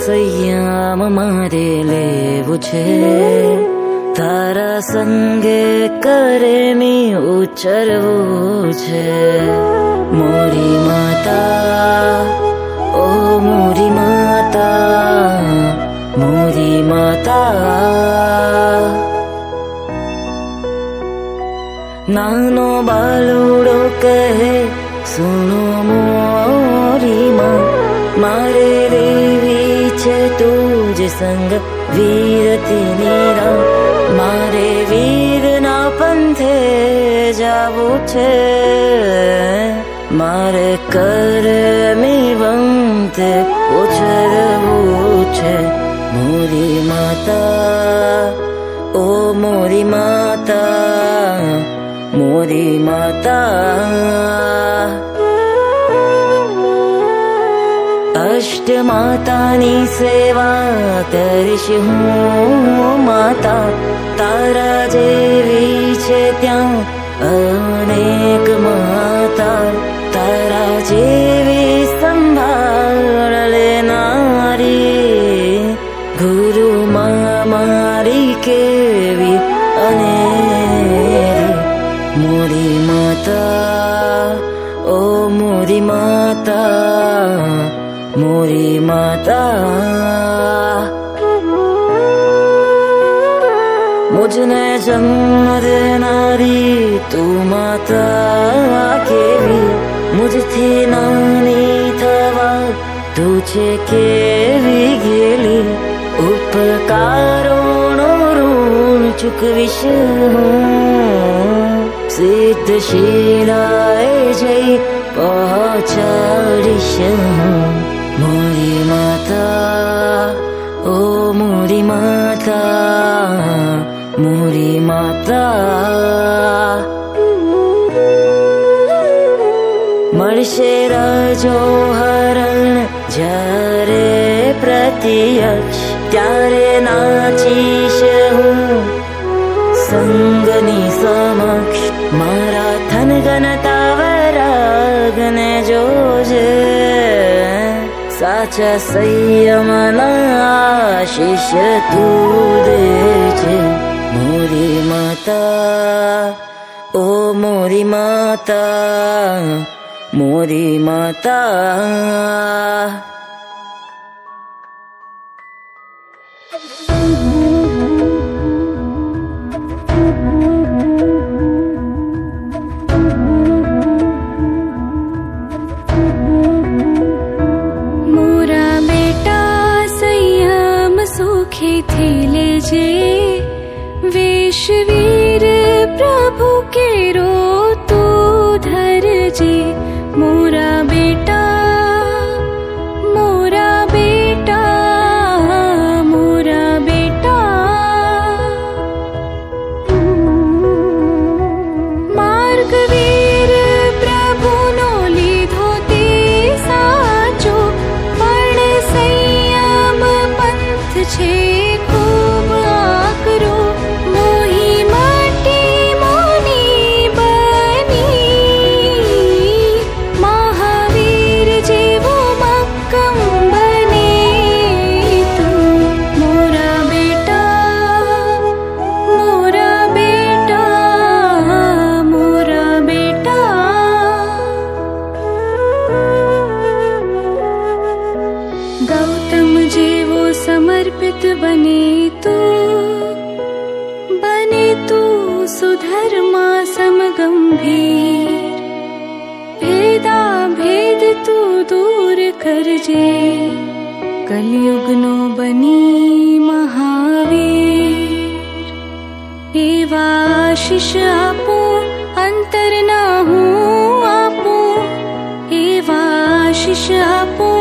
સંયમ મારે લેવું છે, તારા સંગે કરે મી ઉચરવું છે. મોરી માતા, ઓ મોરી માતા, મોરી માતા. નાનો બાલુડો કહે સુનો મોરી માં, મારે રેવી છે તુજ સંગ વીરતીની રાહ. મારે વીરના પંથે જાવું છે, મારે કરમી વંતે ઉછરવું છે. મોરી માતા, ઓ મોરી માતા, મોરી માતા. અષ્ટ માતાની સેવા કરીશ હું માતા, તારા જેવી છે ત્યાં અનેક માતા. તારા જેવી સંભાળ લેનારી ગુરુમાં મારી કેવી અનેરી. મોરી માતા, ઓ મોરી માતા, મોરી માતા. મુझने जन्म देनारी તું માતા કેવી, મુझથી નાની થવા તું છે કેવી ગેલી. ઉપકારોનો ઋણ ચૂકવીશ હું, સિદ્ધ શિલાએ જઈ પહોંચાડીશ હું. મોરી માતા, ઓ મોરી માતા, મોરી માતા. મળશે રાજો હરણ જ્યારે પ્રત્યક્ષ, ત્યારે નાચીશ હું સંગની સમક્ષ. મારા થનગનતા વરાગને જોજે, સાચા સંયમના આશીષ તું દેજે. મોરી માતા, ઓ મોરી માતા, મોરી માતા. મોરા બેટા સંયમ સુખેથી લેજે, વેશવીર પ્રભુ કેરો તું ધરજે. મોરા બેટા, મોરા બેટા, મોરા બેટા. માર્ગવીર પ્રભુનો લીધો તે સાચો, પણ સંયમ પંથ છે ખૂબ આકરો. મોહી માટી મોની બની, મહાવીર જેવો મક્કમ બને તું. મોરા બેટા, મોરા બેટા, મોરા બેટા. ગૌતમ જેવો સમર્પિત બને તું સુધર્મા સમગંભીર. ભેદા ભેદ તું દૂર કરજે, કલયુગનો બની મહાવીર. એવા આશીષ આપું અંતરના હું આપું, એવા આશીષ આપું